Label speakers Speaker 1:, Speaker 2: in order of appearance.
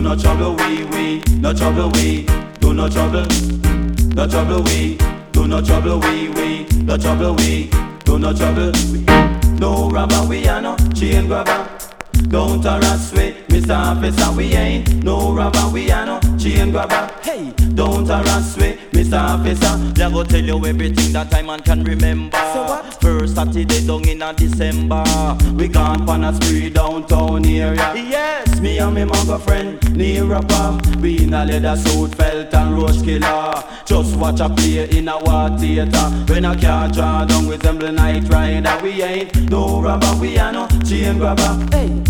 Speaker 1: no trouble we, no trouble we, do no trouble, no trouble we, do no trouble we, no trouble we, do no trouble. No robber we are no chain grabber. Don't harass we, Mr. Officer, we ain't no robber, we are no chain grabber. Hey, don't harass we, Mr. Officer.
Speaker 2: They go tell you everything that I man can remember.
Speaker 1: So what?
Speaker 2: First Saturday down in a December,
Speaker 1: We gone pan a spree downtown area.
Speaker 2: yes.
Speaker 1: Me and me manga friend near a pub. We in a leather suit, felt and roach killer. Just watch a play in a war theater. When a car draw down resemble Night Rider. We ain't no robber, we are no chain grabber. Hey.